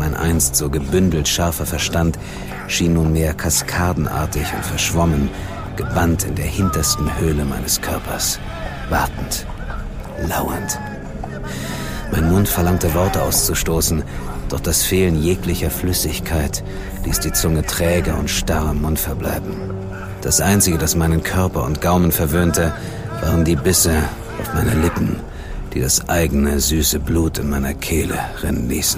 Mein einst so gebündelt scharfer Verstand schien nunmehr kaskadenartig und verschwommen, gebannt in der hintersten Höhle meines Körpers. Wartend, lauernd. Mein Mund verlangte Worte auszustoßen, doch das Fehlen jeglicher Flüssigkeit ließ die Zunge träge und starr im Mund verbleiben. Das Einzige, das meinen Körper und Gaumen verwöhnte, waren die Bisse auf meine Lippen, die das eigene süße Blut in meiner Kehle rinnen ließen.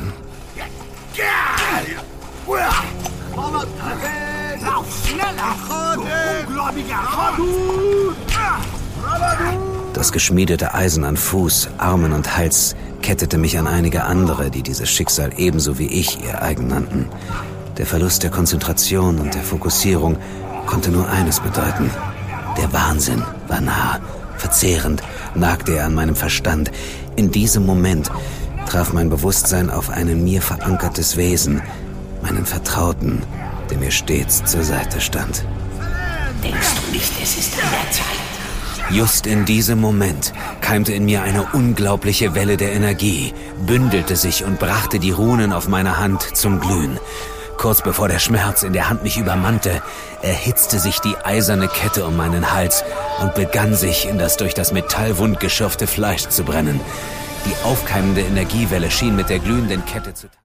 Das geschmiedete Eisen an Fuß, Armen und Hals kettete mich an einige andere, die dieses Schicksal ebenso wie ich ihr eigen nannten. Der Verlust der Konzentration und der Fokussierung konnte nur eines bedeuten. Der Wahnsinn war nah, verzehrend, nagte er an meinem Verstand. In diesem Moment traf mein Bewusstsein auf ein in mir verankertes Wesen, meinen Vertrauten, der mir stets zur Seite stand. Denkst du nicht, es ist an der Zeit? Just in diesem Moment keimte in mir eine unglaubliche Welle der Energie, bündelte sich und brachte die Runen auf meiner Hand zum Glühen. Kurz bevor der Schmerz in der Hand mich übermannte, erhitzte sich die eiserne Kette um meinen Hals und begann sich in das durch das Metall wund geschürfte Fleisch zu brennen. Die aufkeimende Energiewelle schien mit der glühenden Kette zu